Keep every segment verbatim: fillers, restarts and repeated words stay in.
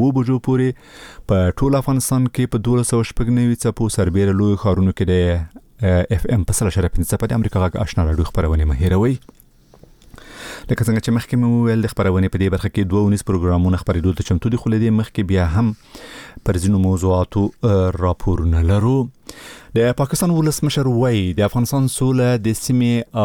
اوه بجو پورې په ټول افغانستان کې په دولس سوه شپږ نوي څپو سربېره لوی ښارونو کې د اف ام په سل اشاریه پنځه څپه د امریکا غږ آشنا راډیو خپرونې مه هېروئ. لکه څنګه چې مخکې مو ویل د خپرونې په دې برخه کې دوه ونیز پروګرامونه خپرېدو ته چمتو دي، خو له دې مخکې بیا هم پر ځینو موضوعاتو راپورونه لرو. د پاکستان ولسمشر وایي د افغانستان سوله د سیمې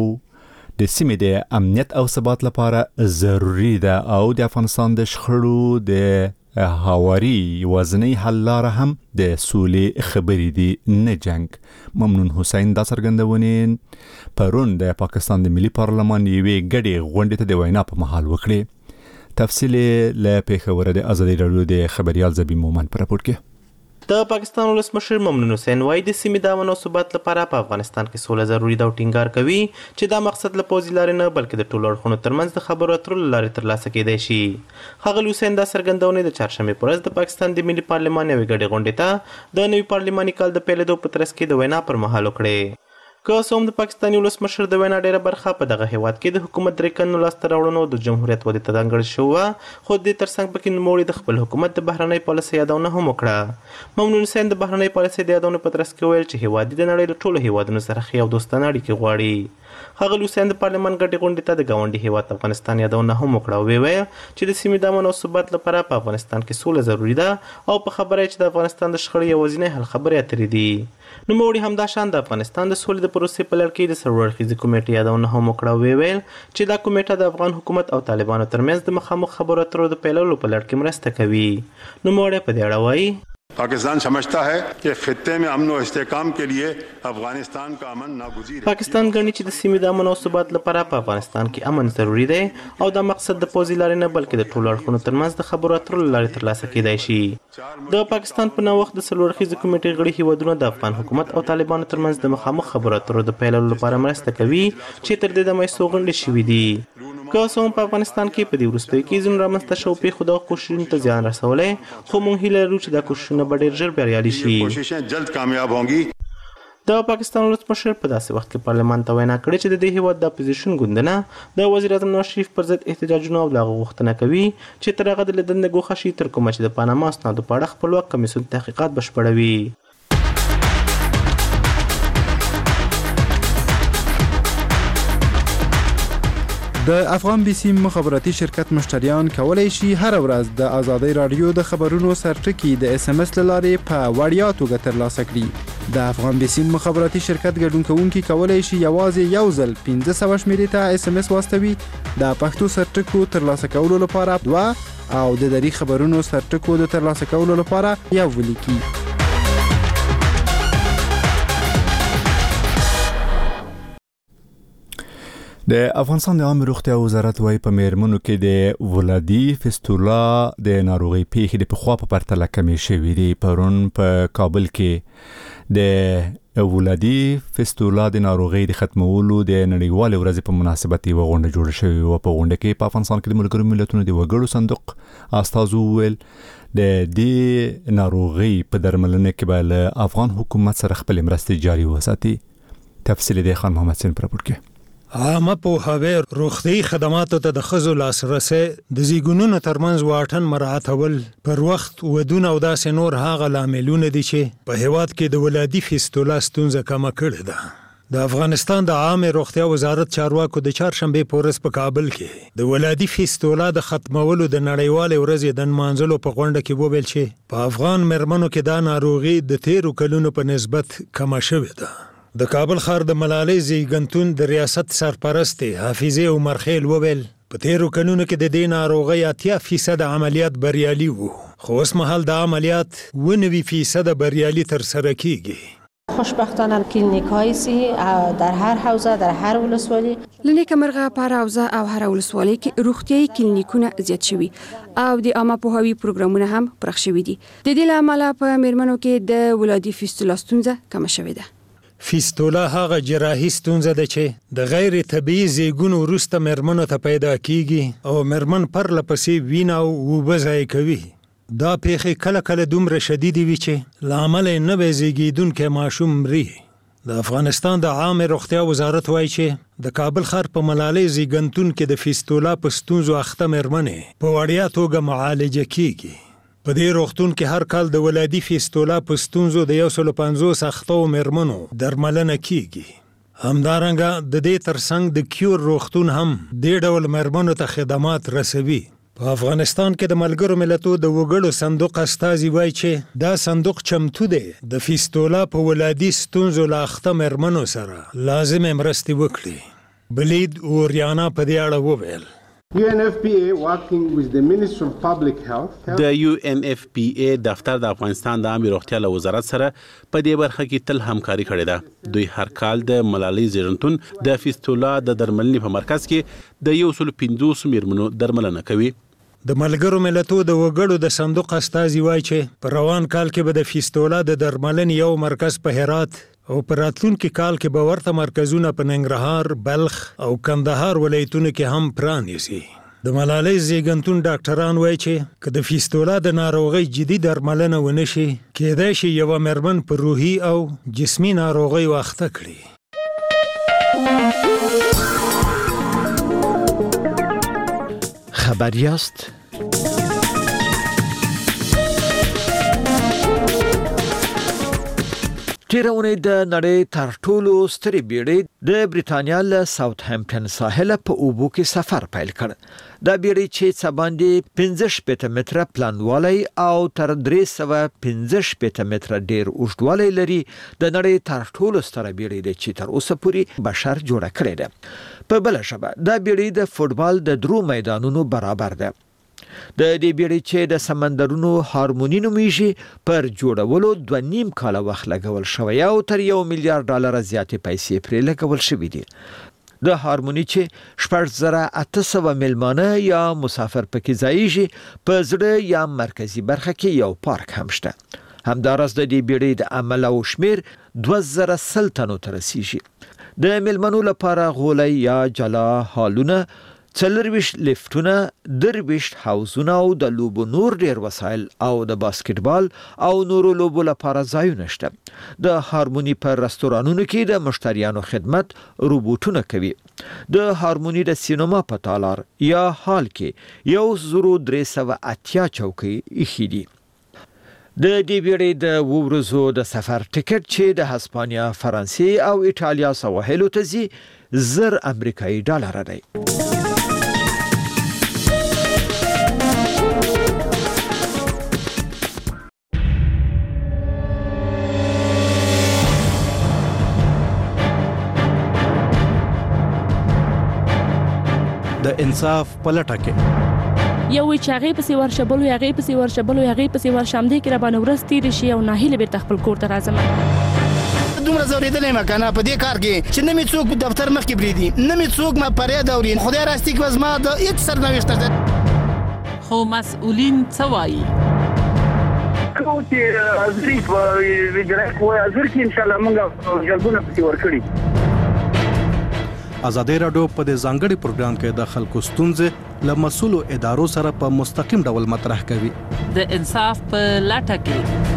او د سیمې د امنیت او ثبات لپاره ضروری ده او د افغانستان د شخړو د هواري وزنی حل لاره هم د سولې خبرې دي نه جنگ. ممنون حسین دا څرګندونې پرون د پاکستان د ملي پارلمان یوې ګډې غونډې ته د وینا په مهال وکړې. تفصیل له پیښور د ازادي راډیو د خبريال زبی مومن پر راپور کې. د پاکستان ولسمشر ممنون حسین وایي د سیمې د امن او ثبات لپاره په افغانستان کې سوله ضروري ده او ټینګار کوي چې دا مقصد له پوځي لارې نه بلکې د ټولو اړخونو ترمنځ د خبرو اترو له لارې ترلاسه کیدای شي. ښاغلي حسین دا څرګندونې د چهارشنبې په ورځ د پاکستان د ملي پارلمان یوې ګډې غونډې ته د نوي پارلماني کال د پیلېدو په ترڅ کې د وینا پر مهال وکړې. که څه هم د پاکستاني ولسمشر د وینا ډیره برخه په دغه هیواد کې د حکومت درې کلنو لاسته راوړنو د جمهوریت ودې ته ځانګړې شوه، خو د دې ترڅنګ پکې نوموړي د خپل حکومت د بهرنۍ پالیسۍ یادونه هم وکړه. ممنون حسین د بهرنۍ پالیسۍ د یادونې په ترڅ کې ویل چې هیواد د نړۍ له ټولو هیوادونو سره ښې او دوستانه اړیکې غواړي. ښاغلي حسین د پارلمان ګډې غونډې ته د ګاونډي هیواد افغانستان یادونه هم وکړه او ویل چې د سیمې د امن او ثبات لپاره په افغانستان کې سوله ضروري ده او په خبره چې د افغانستان د شخړې یوازینی حل خبرې اترې دي. نوموړي همدا شان د افغانستان د سولې د پروسې په لړ کې د سرور خیزي کمیټې یادونه هم وکړه او ویل چې دا کمیټه د افغان حکومت او طالبانو ترمنځ د مخامخ خبرو اترو د پیلولو په لړ کې مرسته کوي. نوموړي په دې اړه وایي पाकिस्तान समझता है कि खित्ते में अमन और इस्तेहकाम के लिए अफगानिस्तान का अमन नागुज़ीर है. पाकिस्तान غني چې د سیمې د امن او ثبات لپاره په افغانستان کې امن ضروری دی او دا مقصد د پوځي لارې نه بلکې د ټولو اړخونو ترمنځ د خبرو اترو له لارې ترلاسه کیدای شي. د پاکستان په نوښت د څلور اړخیزې کمیټې غړي هیوادونه د افغان حکومت او طالبانو ترمنځ د مخامخ خبرو اترو د پیلولو لپاره مرسته کوي چې تر دې دمه څو غونډې شوي دي. که څه هم په افغانستان کې په دې وروستیو کې ځینو رامنځته شوو پیښو دغه کوښښونو ته زیان رسولی، خو موږ هیله لرو چې دا کوښښونه به ډېر ژر بریالي شي. د پاکستان ولسمشر په داسې وخت کې پارلمان ته وینا کړې چې د دې هیواد د اپوزیشن ګوندونه د وزیر اعظم نواز شریف پر ضد احتجاجونه او د هغه غوښتنه کوي چې تر هغه د لیدنې ګوښه شي تر کومه چې د پاناما اسنادو په اړه خپلواک کمیسیون تحقیقات بشپړوي. د افغان بي سي مخابراتي شرکت مشتریان کولای شي هر ورځ د ازادي رادیو د خبرونو سرټکی د اس ام اس لارې په وړیا توګه ترلاسه کړي. د افغان بي سي مخابراتي شرکت ګډون کوونکي کولای شي یوازې یو ځل پنځه سوه شمیرې ته اس ام اس واستوي د پښتو سرټکو ترلاسه کولو لپاره دوه او د دري خبرونو سرټکو د ترلاسه کولو لپاره یو ولیکي. د افغانستان د عامه روغتیا وزارت وايي په میرمنو کې د ولادي فستولا د ناروغي پیښې د پخوا په پرتله کمې شوې دي. پرون په کابل کې د ولادي فستولا د ناروغي د ختمولو د نړیوال ورځې په مناسبت یو غونډه جوړه شوې و. په غونډه کې په افغانستان کې د ملګرو ملتونو د وګړو صندوق استازو ویل د دې ناروغي په درملنه کې به له افغان حکومت سره خپل مرستې جاري وساتي. تفصیل د خان محمد سین پر راپور کې. عامه پوهاوی روغتي خدماتو ته د ښځو لاسرسی د زیږونونو ترمنځ واټن مراعاتول پر وخت ودونه او داسې نور هغه لاملونه دي چې په هیواد کې د ولادي فستولا ستونزه کمه کړې ده. د افغانستان د عامه روغتیا وزارت چارواکو د چهارشنبې په ورځ په کابل کې د ولادي فستولا د ختمولو د نړیوالې ورځې د نمانځلو په غونډه کې وویل چې په افغان مېرمنو کې دا ناروغي د تیرو کلونو په نسبت کمه شوې ده. د کابل ښار د ملالۍ زیږنتون د ریاست سرپرستې حافظې عمر خیل وویل په تیرو کلونو کې د دې ناروغۍ اتیا فیصد عملیات بریالي وو، خو اوس مهال د عملیات اوه نوي فیصد بریالي ترسره کیږي. خوشبختانه کلینیک‌های سی در هر حوزه در هر ولسوالی لنیک مرغه پر حوزه او هر ولسوالی کې روغتیايي کلینیکونه زیات شوي او د عامه پوهاوي پروګرامونه هم پراخ شوي دي. د دې له امله په میرمنو کې د ولادي فستولا ستونزه کمه شوې ده. فستولا هغه جراحي ستونزه ده چې د غیر طبیعي زیږون وروسته مېرمنو ته پیدا کیږي او مېرمن پرله پسې وینه او اوبه ضایع کوي. دا پیښې کله کله دومره شدیدې وي چې له امله یې نوی زیږېدونکی ماشوم مري. د افغانستان د عامه روغتیا وزارت وایي چې د کابل ښار په ملالۍ زیږنتون کې د فستولا په ستونزو اخته مېرمنې په وړیا توګه معالجه کیږي. په دې روغتون کې هر کال د ولادي فیستولا په ستونزو د یو سل پنځوس اخته مېرمنو درملنه کیږي. همدارنګه د دې ترڅنګ د کیور روغتون هم دې ډول مېرمنو ته خدمات رسوي. په افغانستان کې د ملګرو ملتونو د وګړو صندوق استازي وایي چې دا صندوق چمتو دی د فیستولا په ولادي ستونزو لا اخته مېرمنو سره لازمې مرستې وکړي. بلید اوریانا په دې اړه وویل U N F P A working with the Ministry of Public Health د یو ان اف پی ای دفتر د افغانستان د عامه روغتیا له وزارت سره په دې برخه کې تل همکاري کړې ده. دوی هر کال د ملالۍ زیږنتون د فیستولا د درملنې په مرکز کې د یو سل پنځوس مېرمنو درملنه کوي. د ملګرو ملتونو د وګړو د صندوق استازي وایي چې په روان کال کې به د فیستولا د درملنې یو مرکز په هرات او په راتلونکي کال کې به ورته مرکزونه په ننګرهار، بلخ او کندهار ولایتونو کې هم پرانیزي. د ملالۍ زیږنتون ډاکټران وایي چې که د فیستولا د ناروغۍ جدي درملنه ونه شي، کېدای شي یوه مېرمن په روحي او جسمي ناروغۍ واخته کړي. خبر یاست؟ تیره اونۍ د نړۍ تر ټولو سترې بیړۍ د بریتانیا له ساوث هامپټن ساحله په اوبو کې سفر پیل کړ. دا بیړۍ چې څه باندې پنځه شپېته متره پلانوالی او تر درې سوه پنځه شپېته متره ډیر اوږدوالی لري د نړۍ تر ټولو ستره بیړۍ ده چې تر اوسه پورې بشر جوړه کړې ده. په بله ژبه دا بیړۍ د فوټبال د درو میدانونو برابر ده. د دې بیړۍ چې د سمندرونو هارموني نومیږي پر جوړولو دوه نیم کاله وخت لګول شوی او تر یو میلیارډ ډالر زیاتې پیسې پرې لګول شوې دي. د هارموني چې شپږ زره اته سوه میلمانه یا مسافر پکې ځایږي، په زړه یا مرکزي برخه کې یو پارک هم شته. همداراز د دې بیړۍ د عمل او شمیر دوه زره سل تنو ته رسیږي. د میلمنو لپاره غولۍ یا جلا هالونه، څلرویشت لیفتونه، درویشت حوزونه او د لوبو نور ډیر وسایل او د باسکټبال او نورو لوبو لپاره ځایونه شته. د هارموني پر رستورانونو کې د مشتریانو خدمت روبوټونه کوي. د هارموني د سینما په تالار یا هال کې یو زرو درې سوه اتیا چوکۍ ایښي دي. د دې بیړۍ د اوو ورځو د سفر ټکټ چې د هسپانیا، فرانسې او ایټالیا سواحلو ته ځي زر امریکایي ډالر دی. د انصاف په لټه کې یو چې هغه پسې ورشه بل هغه پسې ورشه بل هغه پسې ورشه هم دې کې را باندې ورځ تېرې شي او ناهیله بیرته خپل کور ته راځم. دومره زورېدلی یم کنه په دې کار کې چې نه مې څوک دفتر مخکې پرېږدي، نه مې څوک ما فریاد اوري. خدای راستي که زما د هېڅ سرنوشت ده. خو مسؤلین څه وایي؟ کوم چې حاضري په وزارت کې حاضر کې انشاءالله موږ جلبونه پسې ورکړي. ازادي راډیو په دې ځانګړي پروګرام کې د خلکو ستونزې له مسؤلو ادارو سره په مستقیم ډول مطرح کوي. د انصاف په لټه کې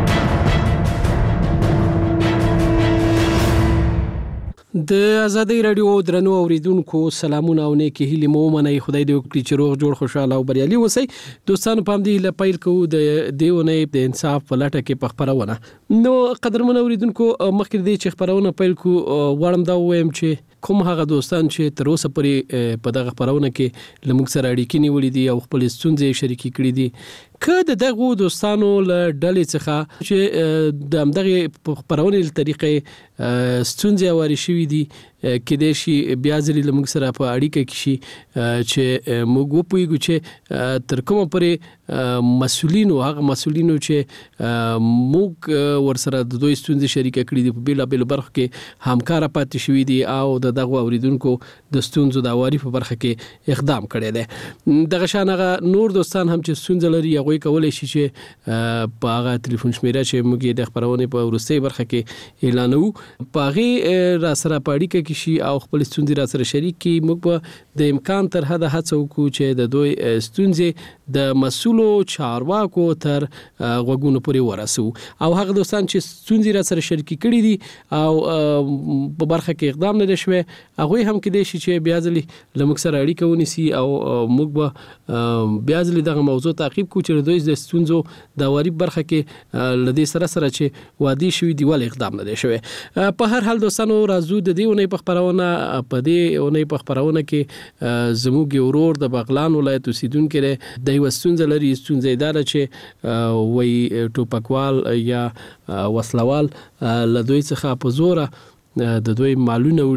د ازادي راډیو درنو اوریدونکو سلامونه او نیکی هیله مو منئ. خدای دې وکړي چې روغ جوړ خوشاله او بریالي اوسئ. دوستانو پام دې لپاره کو د دیونه د انصاف په لټه کې په خبرونه. نو قدرمن اوریدونکو مخکې دې چې خبرونه پیل کو وړم دا وایم چې کوم هغه دوستان چې تر اوسه پورې په دغه خبرونه کې لمږ سره اړیکې نیولې دي او خپل ستونزې شریکې کړې دي، که د دغه دوستانو له ډلې څخه چې د همدغه خبرونې له طریقې ستونزې اوارې شوي دي، کېدای شي بیا ځلې لمږ سره په اړیکه کې شي چې موږ وپوهیږو چې تر کومه پورې مسؤلینو هغه مسؤلینو چې موږ ورسره د دوی ستونزې شریکه کړې دي په بېلابېلو برخو کې همکاره پاتې شوي دي او د دغه اوریدونکو د ستونزو د اواري په برخه کې اقدام کړی دی. دغه شان هغه نور دوستان هم چې ستونزه لري هغوی کولی شي چې په هغه تلیفون شمیره چې موږ د خبرونې په وروستۍ برخه کې اعلانوو په هغې را سره په اړیکه کې کې شي او خپل ستونزې را سره شریک کړي. موږ به د امکان تر حده هڅه وکړو چې د دوی ستونزې د مسؤلو چارواکو تر غوږونو پورې ورسو او هغه دوستان چې ستونزې را سره شریک کړي دي او په برخه کې اقدام نه شوي هغه هم کې دي چې بیا ځلې لمک سره اړیکه ونیسي او موږ به بیا ځلې دغه موضوع تعقیب کوو چې دوی د ستونزو د واری برخه کې لدې سره سره چې وادي شوی دی ول اقدام نه شوی. په هر حال دوستانو راځو د دې ونې په خبرونه په دې ونې په خبرونه کې زموږ ورور د بغلان ولایت اوسیدونکو د وستونځ لري ستونزې دار چې وای ټوپکوال یا وسلوال لدوی څخه په زوره د دوی مالونه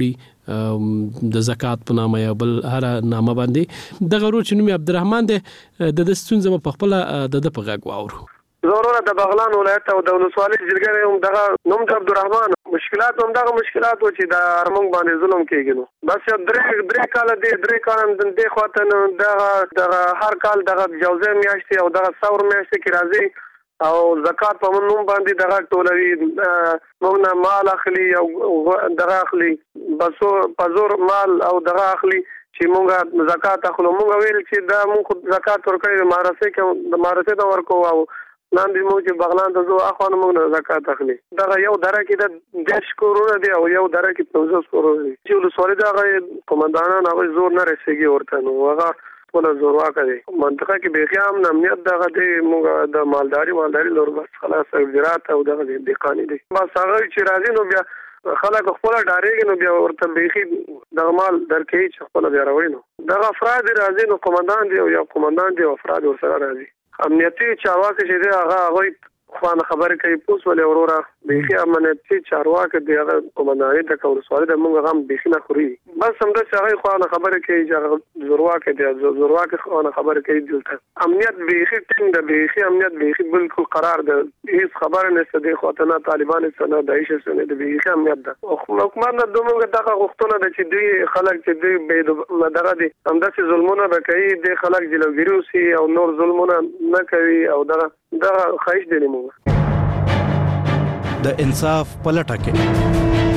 وړي د زکات په نامه یا بل هر نامه باندې د غرور چې نوم عبدالرحمن دی د ستونزې په خپل د په غږ واورو. زورونه د بغلان ولایت او د ولسوالۍ جرګې هم دغه نوم د عبدالرحمن مشکلات هم دغه مشکلات و چې د ارمنګ باندې ظلم کېږي. نو بس درې درې کال دی درې کال د دې خاطر دغه دغه هر کال دغه جوزه میاشتې او دغه ثور میاشتې کې راځي او زکات په نوم باندې دغه ټولوي موږ نه مال اخلي او دغه اخلي بسو پزور مال او دغه اخلي چې موږ زکات اخلو. موږ ویل چې دا موږ زکات ورکړي مارسه کې د مارسه دا ورکو او نن دې موږ چې بغلان ته زو اخوان موږ زکات اخلي. دا یو دره کې د دیش کورونه دی او یو دره کې پنځوس کورونه دي چې ولسوالۍ دا قومندانان هغه زور نه رسېږي ورته. نو هغه ولا زوروا کوي منطقه کې به خیام امنیت دغه د موږ د مالداري مالداري لور بس خلاص زراعت او دغه د قانی دي بس هغه چې راځي نو بیا خلک خپل ډارېږي نو بیا ورته بيخي د مال درکې چې خپل بیا راوړي. نو دغه افراد راځي نو قومندان دی او یا قومندان دی او افراد ورسره راځي. امنیتي چارواکي چې دی هغه هغه خوانه خبره کوي پوس ولې اورورا بيخي امنیتي چارواکي دی هغه قومنداني د کور سوال د موږ غم بيخي نه خوري. بس هم د هغه خوانه خبره کوي چې زورواکي دی زورواکي خوانه خبره کوي دلته امنیت بيخي ټینګ د بيخي امنیت بيخي بالکل قرار ده. هیڅ خبره نشته دی خاطر طالبان سره داعش سره د بيخي امنیت ده. حکومت نه دومره دغه غوښتنه ده چې دوی خلک چې دوی به دغه دي همداسې ظلمونه به کوي د خلک جلوګیری وسی او نور ظلمونه نه کوي او دغه دغه خواهش دی موږ د انصاف پلټه کې.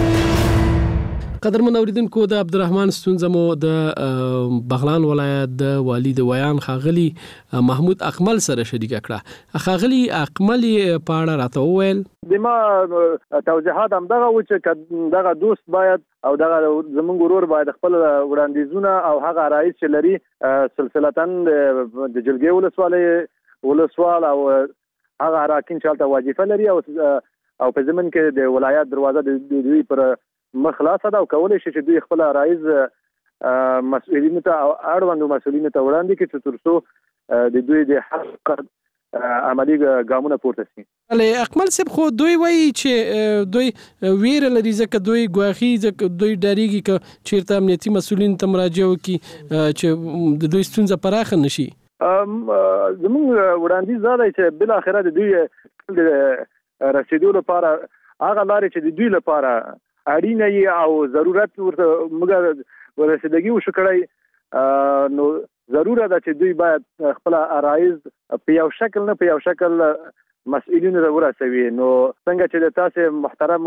قدرمن اوریدونکو د عبدالرحمن ستونزمو د بغلان ولایت د والی د ویان خاغلی محمود اکمل سره شریک کړه. خاغلی اکمل په اړه راته وویل دما توضیحات هم دغه و چې دغه دوست باید او دغه زمونږ ورور باید خپل وړاندیزونه او هغه رئیس چې لري سلسلتن د جلګې ولسوالۍ ولسوال او هغه راکین چالت وظیفه لري او او په زمن کې د ولایت دروازه د دوی پر مخ خلاصه ده او کولای شي چې دوی خپل رئیس مسؤلین ته او اړوند مسؤلین ته وړاندې کړي چې ترڅو د دوی د حق عملی ګامونه پورته شي. له اکمل صاحب خو دوی وایي چې دوی ویره لري ځکه دوی ګواخي ځکه دوی ډاریږي چې چیرته امنیتي مسؤلین ته مراجعه وکړي چې د دوی ستونزه پراخه نشي. زموږ وړاندیز دا دی چې بل اخره د دوی د رسیدو لپاره هغه لارې چې د دوی لپاره اړینه وي او ضرورت ورته موږ ورسېدګي وشو کړی نو ضروره ده چې دوی باید خپل رئیس په یو شکل نه په یو شکل مسؤلین ورسوي. نو څنګه چې د تاسو محترم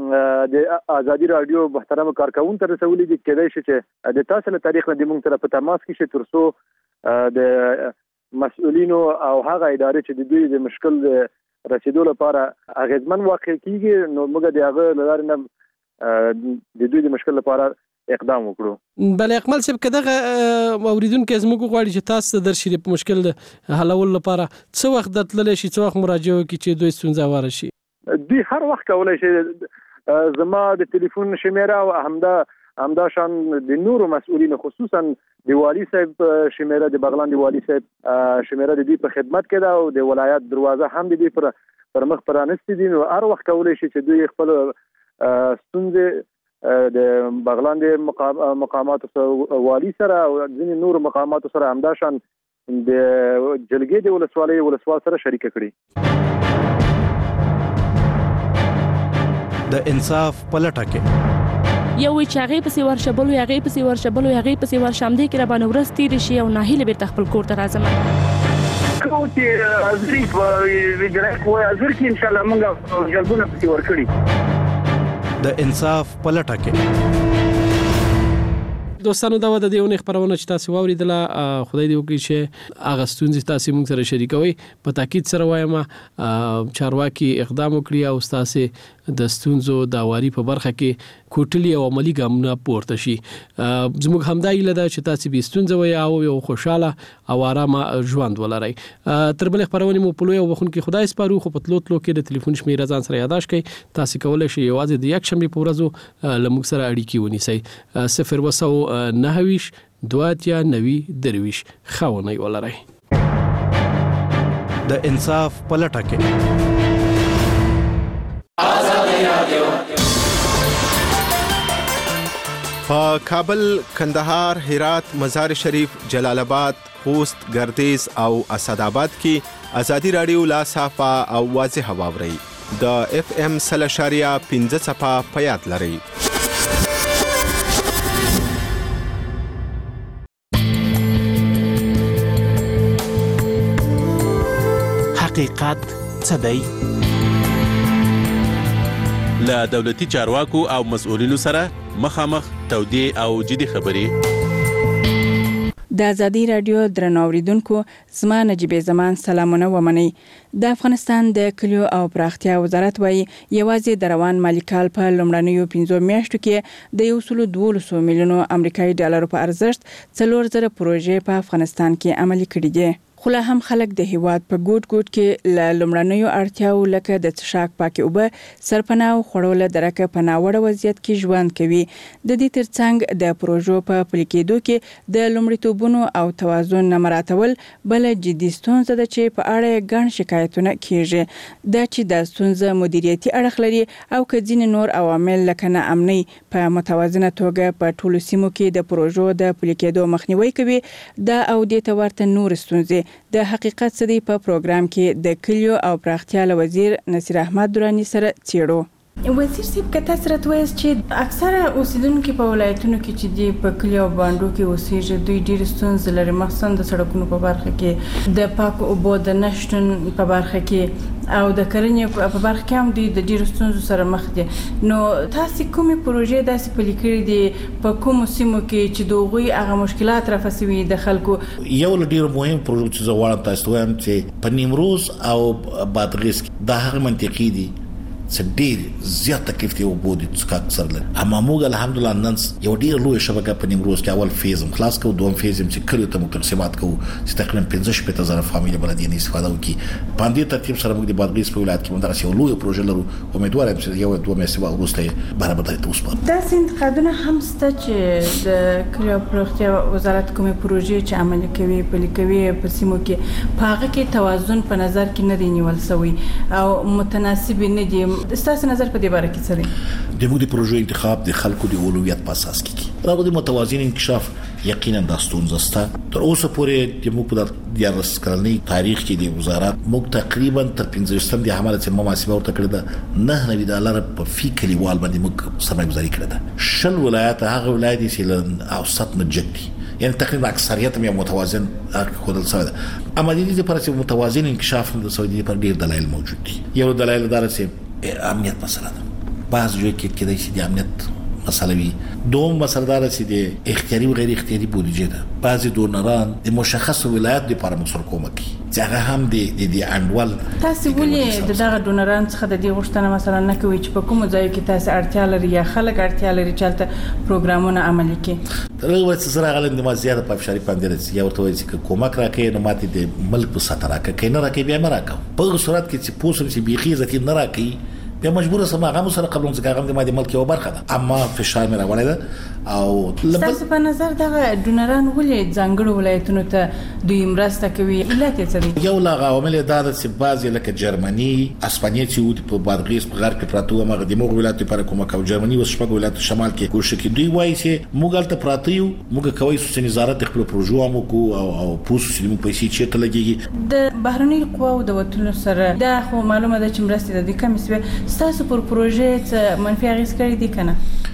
د ازادي رادیو محترم کارکونکو ته رسولي دي کېدای شي چې د تاسو له تاریخ نه د موږ سره په تماس کې شي ترڅو د مسؤلینو او هغه ادارې چې د دوی د مشکل رسیدو لپاره اغیزمن واقع کیږي نو موږ د هغه لپاره نه د دوی د مشکل لپاره اقدام وکړو. بل اکمل صاحب کداغه اوریدونکو زموږ غواړي چې تاسو د درشي په مشکل د حلول لپاره څو وخت د تلل شي څو وخت مراجعه وکړي چې دوی ستونزه واره شي. دوی هر وخت کولای شي زما د ټلیفون شمیره او همدا همدا شان د نورو مسؤلین خصوصا د والی صاحب شمیره د بغلان د والی صاحب شمیره د دې په خدمت کې ده او د ولایت دروازه هم د دې پر پر مخ پرانستې دي. نو هر وخت کولای شي چې دوی خپل ستونزې د بغلان د مقامات والی سره او ځینې نور مقامات سره همدا شان د جلګې د ولسوالۍ ولسوال سره شریک کړي. د انصاف پلټه کې یو چې هغه پسې ورشبلو هغه پسې ورشبلو هغه پسې ورشامدې کې را باندې ورستې شي او ناهیله به خپل کور ته راځم. کوم چې ازري په ویډرک وای ازر کې ان شاء الله موږ جلبونه پسې ورکړي. د انصاف پلټه کې دوستانو دا د دیونه خبرونه چې تاسو واوریدله خدای دې وکړي چې هغه ستونزې تاسو موږ سره شریکوي. په تاکید سره وایم چارواکي اقدام وکړي او تاسو د ستونزو د واری په برخه کې کوټلی او عملی ګامونه پورته شي. زموږ همدای لده چې تاسو به ستونزې وي او یو خوشاله او آرامه ژوند ولرئ. تر بل خبرونه مو په لوی وخت کې خدای سپارو. خو په تلوت لو کې د ټلیفون شمیره ځان سره یاداش کړئ. تاسو کولای شئ یوازې د یک شنبه په ورځو لموږ سره اړیکې ونیسئ. صفر وسو نهویش دواتیا نوي درویش خاونی ولرئ. د انصاف پلټه کې په کابل، کندهار، هرات، مزار شریف، جلال آباد، خوست، ګردیز او اسداباد کې ازادي رادیو لا صافه او واضح واوري. د اف ام سلشاریا پنځه صفه پیات لري. حقیقت څه دی؟ له دولتي چارواکو او مسؤلینو سره مخامخ تودي او جدي خبرې. د ازادي رادیو درناوریدونکو زما نجيبه زمان سلامونه ومني. د افغانستان د کلیو او پراختیا وزارت وايي یوازې د روان مالی کال په لومړنیو پنځو میاشتو کې د یو سل دولس میلیونو امریکایي ډالرو په ارزښت څلور زره پروژې په افغانستان کې عملي کړي دي. خو لا هم خلک د هیواد په ګوټ ګوټ کې ل لومړنیو اړتیاو لکه د څښاک پاکي اوبه، سرپناه او خوړو درکه په ناوړه وضعیت کې ژوند کوي. د دې ترڅنګ د پروژو په پلي کېدو کې د لومړیتوبونو او توازن نه مراعاتول بل جدي ستونزه ده چې په اړه ګڼ شکایتونه کیږي. دا چې د ستونزه مدیریتي اړخ لري او کځین نور عوامل لکه نه امني په متوازنه توګه په ټولو سیمو کې د پروژو د پلي کېدو مخنیوي کوي. دا او د تورته نور ستونزې د حقیقت سدي په پروګرام کې د کلیو او پراختیا وزیر نصیر احمد درانی سره چیرو. وزیر صاحب کته سره توایي چې اکثره اوسیدونکو په ولایتونو کې چې دی په کلیو باندې کې اوسېږي دوی ډېر ستونزې لري، مخصوصا د سړکونو په برخه کې، د پاکو اوبو د نشټون په برخه کې او د کرنې په برخه کې هم دوی د ډېر ستونزو سره مخ دي. نو تاسو کومې پروژې داسې پلي کړې دي په کوم سیمو کې چې دوی هغه مشکلات رافسوي د خلکو؟ یو ډېر مهم پروژه چې زه غواړم تاسو وایم چې په نیمروز او بادغیس کې دا هغه منطقي دي چې ډېر زیات تکلیف دی او بودی څخه اکثر لري. اما موږ الحمدلله نن یو ډېر لوی شبکه په نیمروز کې اول فیز خلاص کوو، دوم فیز چې کلیو ته متقسمات کوو چې تقریبا پنځه شپږ زره فامیل بلدیان استفاده وکړي. باندې ترتیب سره موږ د بادغیس په ولایت کې موږ یو لوی پروژه لرو. امیدوار یم چې یو دوه میاشتې وروسته برابر ته وسپارو. دا انتقادونه هم ست چې د کلیو پراختیا وزارت کومه پروژې چې عملي کوي پلي کوي په سیمو کې په هغه کې توازن په نظر کې نه دی نیول شوی او متناسب نه دي. ستاسو نظر په دې باره کې څه دی؟ د موږ د پروژې انتخاب د خلکو د اولویت په اساس کې راغلی متوازن انکشاف یقینا د ستونزه سته. تر اوسه پورې د موږ په دیارلس کلنۍ تاریخ کې د وزارت موږ تقریبا تر پنځه د حمله چې محاسبه ورته کړې ده نه نوي ډالر په فی کلیوال باندې موږ سرمایه‌گذاري کړې ده. شل ولایت هغه ولایت چې اوسط نجد دي، یعنی تقریبا اکثریت یې متوازن خودل سره ده. اما د دې لپاره چې متوازن انکشاف د سعودي پر ډیر دلایل موجود دي. یو دلایل دا چې امنیت مسله ده، بعض ځای کې کېدای شي د امنیت مسله وي. دوم مسله دا چې د اختیاري او غیر اختیاري بودیجه ده. بعضي دونران د مشخص ولایت لپاره مسر کوم کوي چې هغه هم د د انډول. تاسو ولې د دغه دونران څخه د دې غوښتنه مثلا نه کوي چې په کوم ځای کې تاسو اړتیا لري یا خلک اړتیا لري چې تاسو پروګرامونه عملي کړئ؟ ترغه چې سره غل د ما زیاده په افشاري باندې راځي یا ورته وایي چې کومک راکې نو ماته د ملک په ساتره کې نه راکې بیا مراکو په صورت کې چې پوسم چې بيخي ځکه نه راکې بیا مجبور سم هغه سره قبلون ځکه هغه د ماده ملک یو برخه ده. اما فشار مې راوړی ده او تاسو په نظر دغه ډونران ولې ځانګړو ولایتونو ته دوی مرسته کوي؟ علت یې څه دی؟ یو لا عوامل دا ده چې بعضی لکه جرمني، اسپانیا چې په بادغیس په غرب کې پراته مغه د موږ ولایت لپاره کومه او جرمني او شپږ ولایت شمال کې کوشش کوي. دوی وایي چې موږ تل پراته یو، موږ کوي چې نظارت خپل پروژو مو کو او او پوسو چې موږ پیسې چیرته لګيږي. د بهرني قواو د وټونو سره دا خو معلومه ده چې مرسته د کم سوي تاسو پر پروژه څه منفي اغیز کړی دي کنه؟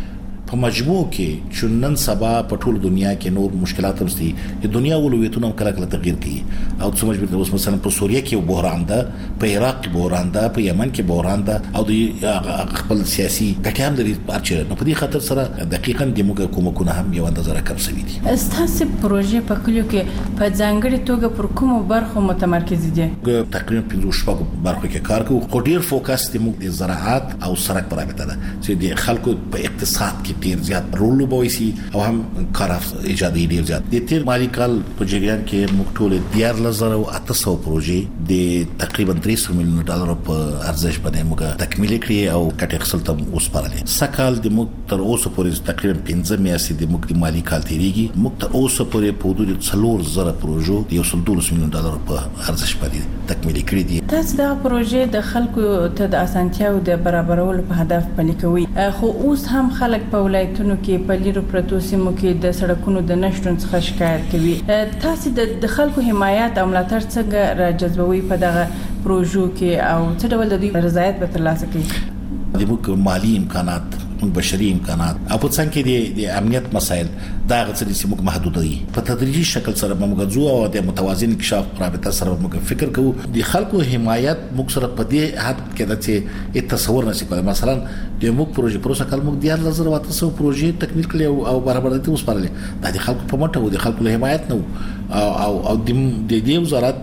په مجموع کې چې نن سبا په ټول دنیا کې نور مشکلات هم دي د دنیا اولویتونه کله کله تغییر کوي او څه مجبور دي. اوس مثلا په سوریه کې بحران ده، په عراق کې بحران ده، په یمن کې بحران ده او د خپل سیاسي ګټه هم لري پارچه. نو په دې خاطر سره دقیقاً د موږ کومکونه هم یو اندازه راکم شوي دي. ستاسو پروژې په کلیو کې په ځانګړي توګه پر کومو برخو متمرکز دي؟ تقریبا پنځه شپږ برخو کې کار کوو. خو ډیر فوکس د موږ د زراعت او سرک پر رابطه ده چې د خلکو په اقتصاد کې ډیر زیات رول لوبوي او هم کار ایجادي ډیر زیات. د تیر مالی کال په جریان کې موږ ټول دیار لزر او اته پروژې د تقریبا درې سوه میلیون ډالر په ارزښت باندې موږ تکمیل کړې او کټ اکسل ته وسپارلې. سکهال د موږ تر اوسه پورې تقریبا پنځه میاشتې د موږ د مالی کال تیریږي. موږ تر اوسه پورې په حدود څلور زره پروژو د یو سل دولس میلیون ډالر په ارزښت باندې تکمیل کړې دي. تاسو دا پروژې د خلکو ته د اسانتیاو د برابرولو په هدف پلي کوي، خو اوس هم خلک په ولایتونو کې په لیرو پرتو سیمو کې د سړکونو د نشټون څخه شکایت کوي. تاسو د خلکو حمایت او ملاتړ څنګه راجذبوي په دغه پروژو کې او څه ډول د دوی رضایت به ترلاسه کوي؟ د موږ مالی امکانات، بشري امکانات او په څنګه کې د امنیت مسایل دا غوښتل چې موږ محدود دي. په تدریجي شکل سره موږ ځو او د متوازن انکشاف رابطه سره موږ فکر کوو. د خلکو حمایت موږ سره په دې حد کې د چې تصور نشي کولای. مثلا د موږ پروژې پروسه کال موږ د یار لزر واته سو پروژې تکمیل کړې او برابر دي وسپارلې. دا د خلکو په مټه و د خلکو له حمایت نه او او د دې وزارت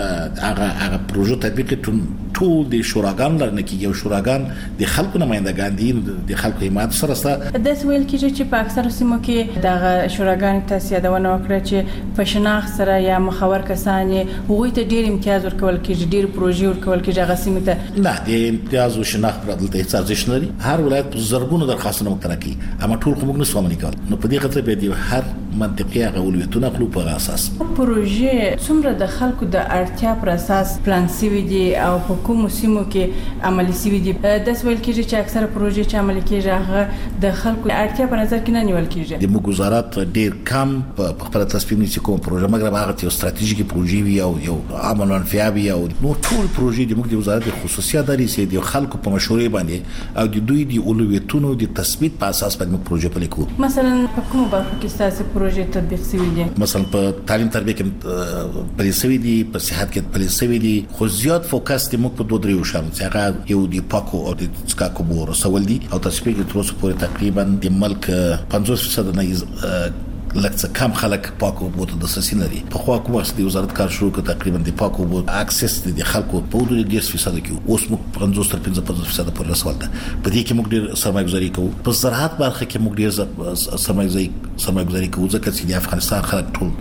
هغه هغه پروژه تطبیق ټول د شوراګان لرنه کې یو شوراګان د خلکو نمائندگان دي د خلکو حمایت سره سره د سویل کې چې په اکثر سیمو کې دغه شوراګان تاسو یادونه وکړه چې په شناخت سره یا مخاور کسان هغوی ته ډیر امتیاز ورکول کېږي، ډیر پروژې ورکول کېږي هغه سیمه ته. نه د امتیاز او شناخت پر دلته هیڅ ارزښت نه لري. هر ولایت په زرګونو درخواستونه مقرره کوي اما ټول خو موږ نسو عملي کول. نو په دې خاطر به د هر منطقي اولویتونه خپل په اساس پروژې څومره د خلکو د اړتیا پر اساس پلان سوي دي او په کومو سیمو کې عملي سوي دي. د سویل کې چې اکثره پروژې چې عملي کېږي هغه د خلکو اړتیا په نظر کې نه نیول کېږي. د موږ وزارت ډیر کم په خپل تصمیم نیسي کوم پروژه مګر هغه یو ستراتیژیک پروژې وي او یو عمل منفعه وي او نو ټول پروژې د موږ د وزارت خصوصیات لري چې د خلکو په مشورې باندې او د دوی د اولویتونو د تثبیت په اساس باندې موږ پروژې پلي کوو. مثلا په کومو برخو کې تاسو پروژې تطبیق شوي دي؟ مثلا په تعلیم تربیه کې پلي شوي دي، په صحت کې پلي شوي دي، خو زیات فوکس د موږ په دوه درې شانو چې هغه یو د پاکو او د څکاکو بور سوال دي او تشبیه د تر اوسه پورې تقریبا د ملک پنځوس فیصد نه لکه کم خلک پاکو بوت د سسین لري. په خو کوم وخت د وزارت کار شروع کړ تقریبا د پاکو بوت اکسس د خلکو په حدود د دېرش فیصد کې اوس موږ پنځوس تر پنځه فیصد پورې رسول ده. په دې کې موږ ډېر سرمایه‌گذاري کوو. په زراعت برخه کې موږ ډېر سرمایه‌گذاري سرمایه‌گذاري کوو ځکه چې د افغانستان خلک ټول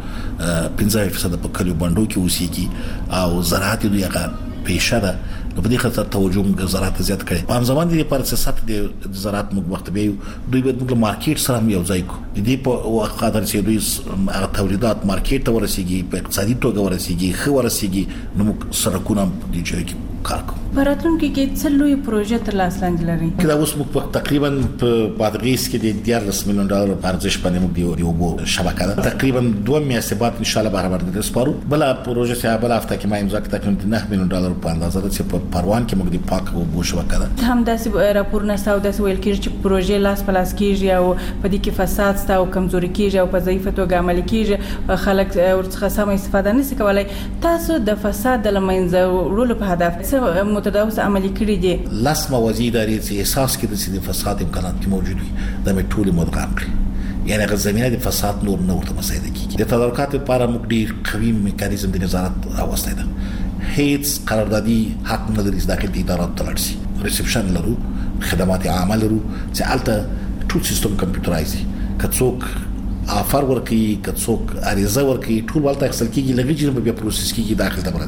پنځه فیصد په کلیو باندې کې اوسېږي او زراعت دوی هغه پیشه ده. په دې خاطر توجه موږ زراعت زیات کړي. په هم زمان دي پر سیاست د زراعت موږ وخت به دوی به موږ مارکیټ سره یو ځای کو. د دې په قدر چې دوی هغه تولیدات مارکیټ ته ورسیږي په اقتصادي توګه ورسیږي خو ورسیږي نو موږ سرکونه د ځای کې کار کوو. براتونکو کې څه لوی پروژې تر لاس لاندې لري؟ کله اوس موږ تقریبا په بادغیس کې د دیارلس میلیون ډالر په ارزښت باندې موږ دی یو بو شبکه ده. تقریبا دوه میاشتې بعد ان شاء الله برابر دي سپارو. بل پروژه چې بل هفته کې ما امضا کړه تقریبا نه میلیون ډالر په اندازه ده چې په پروان کې موږ د پاک او بو شبکه ده. هم داسې راپورونه ساو داسې ویل کېږي چې پروژې لاس په لاس کېږي او په دې کې فساد ستا او کمزوري کېږي او په ضعیفه توګه عملي کېږي، خلک ورڅخه سم استفاده نشي کولای. تاسو د فساد د لمنځه وړلو په هدف څه متداوس عملي کړی دي؟ لاس موازی ادارې چې احساس کړي چې فساد امکانات موجود وي د ټول مدغم کړي، یعنی غو زمينه د فساد نور نه ورته مسایده کیږي. د تدارکات لپاره موږ ډیر قوي میکانیزم د نظارت راوستل ده. هیڅ قراردادي حق نه لري داخل د ادارات تلرسي. ریسپشن لرو، خدمات عامه لرو چې الته ټول سیستم کمپیوټرایزي. کڅوک افر ورکی کڅوک اریزه ورکی ټول ولته اخصل کیږي لږی چې په پروسس کیږي داخل ته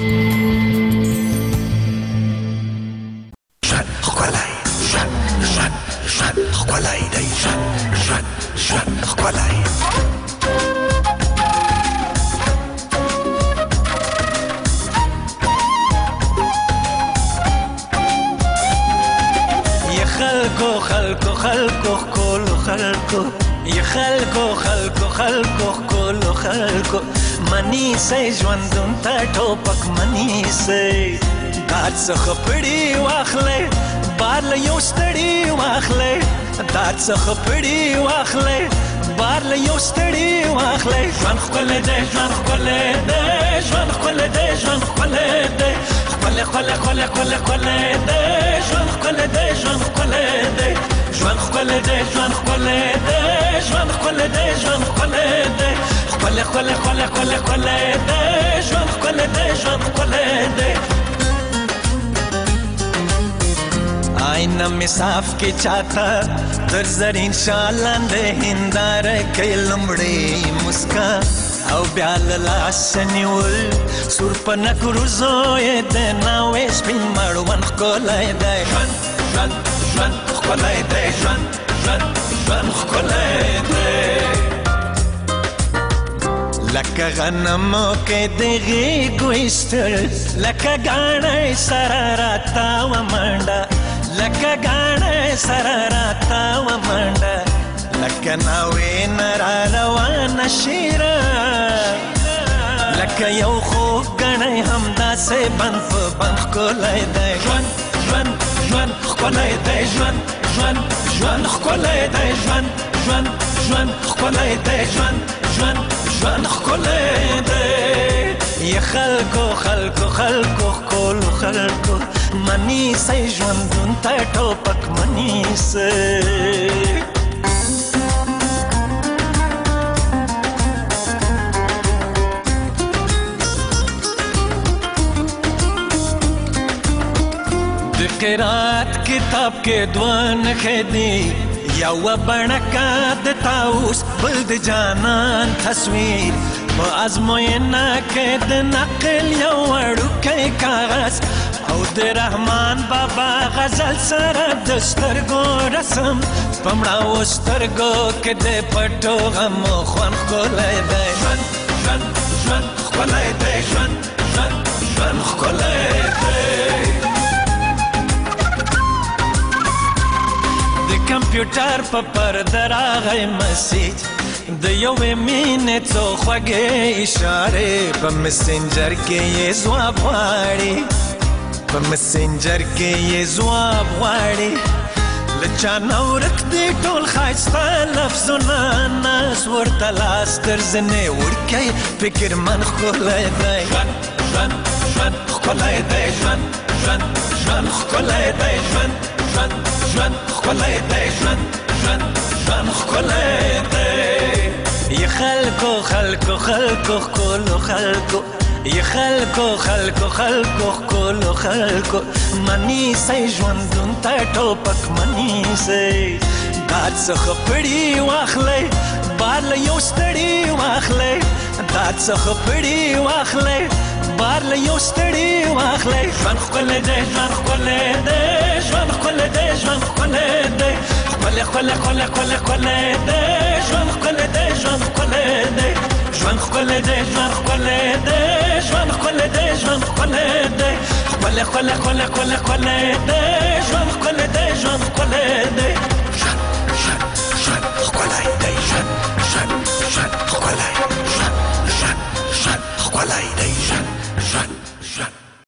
راځي. خلکو خلکو خلکو کولو خلکو یا خلکو خلکو خلکو کولو خلکو منی سي ژوندون ته ټوپک منی سي کار څخه پړی واخلې بار له یو ستړي واخلې دا څه خپړي واخلې بار له یو ستړي واخلې ژوند ښکلی دی ژوند ښکلی دی ژوند ښکلی دی ژوند ښکلی دی ښکلی ښکلی ښکلی ښکلی ښکلی دی ژوند ښکلی دی ژوند ښکلی دی ژوند ښکلی دی ژوند ښکلی دی ژوند ښکلی دی ژوند ښکلی دی ښکلی ښکلی ښکلی ښکلی ښکلی دی ژوند ښکلی دی ژوند ښکلی دی آئینه می صاف کې چاته در زرین شالند هنداره کې لمړې مسکا او بیا لاس نیول سور په نکروزو یې د ناوې سپین مړوند ښکلی دی ژوند ژوند ژوند ښکلی دی ژوند ژوند ژوند ښکلی دی لکه غنمو کې د غېږو ایستل لکه ګاڼۍ سره راتاوه منډه لکه ګاڼۍ سره راتاوه منډه لکه ناوې نه را روانه شیره لکه یو خوږ ګڼۍ همداسې بند په بند ښکلی دی ژوند ژوند ژوند ښکلی دی ژوند ژوند ژوند ښکلی دی ژوند ژوند ژوند ښکلی دی ژوند ژوند ژوند ښکلی دی ی خلکو خلکو خلکو ښکلو خلکو منیسئ ژوندون ته ټوپک منیسئ د قرات کتاب کې دوه نښې دي یوه بڼکه د طاووس بل د جانان تصویر په ازموینه کې د نقل یو وړوکی کاغذ او د رحمان بابا غزل سره د سترګو رسم په مړاوو سترګو کې د پټو غمو خوند ښکلی دی ژوند ژوند ژوند ښکلی دی ژوند ژوند ژوند ښکلی دی د کمپیوټر په پرده راغی مسیج د یوې مینې څو خوږې اشارې په مسنجر کې یې ځواب غواړي په مسنجر کې یې ځواب غواړي له چا نه ورک دي ټول ښایسته لفظونه ناز ورته لاس تر زنې وړکی فکرمن ښکلی دی ژوند ژوند ژوند ښکلی دی ژوند ژوند ژوند ښکلی دی ژوند ژوند ژوند ښکلی دی ژوند ژوند ژوند ښکلی دی ی خلکو خلکو خلکو ښکلو خلکو ی خلکو خلکو خلکو ښکلو خلکو منیسئ ژوندون ته ټوپک منیسئ دا څه خپړي واخلئ بار له یو ستړي واخلئ دا څه خپړي واخلئ بار له یو ستړي واخلئ ژوند ښکلی دی ژوند ښکلی دی ژوند ښکلی دی ژوند ښکلی دی ښکلی ښکلی ښکلی ښکلی ښکلی دی ژوند ښکلی دی ژوند ښکلی دی ژوند ښکلی دی ژوند ښکلی دی ژوند ښکلی دی ژوند ښکلی دی ښکلی ښکلی ښکلی ښکلی ښکلی دی ژوند ښکلی دی ژوند ښکلی دی ژوند ژوند ژوند ښکلی دی ژوند ژوند ژوند ښکلی ژوند ژوند ژوند ښکلی دی ژوند ژوند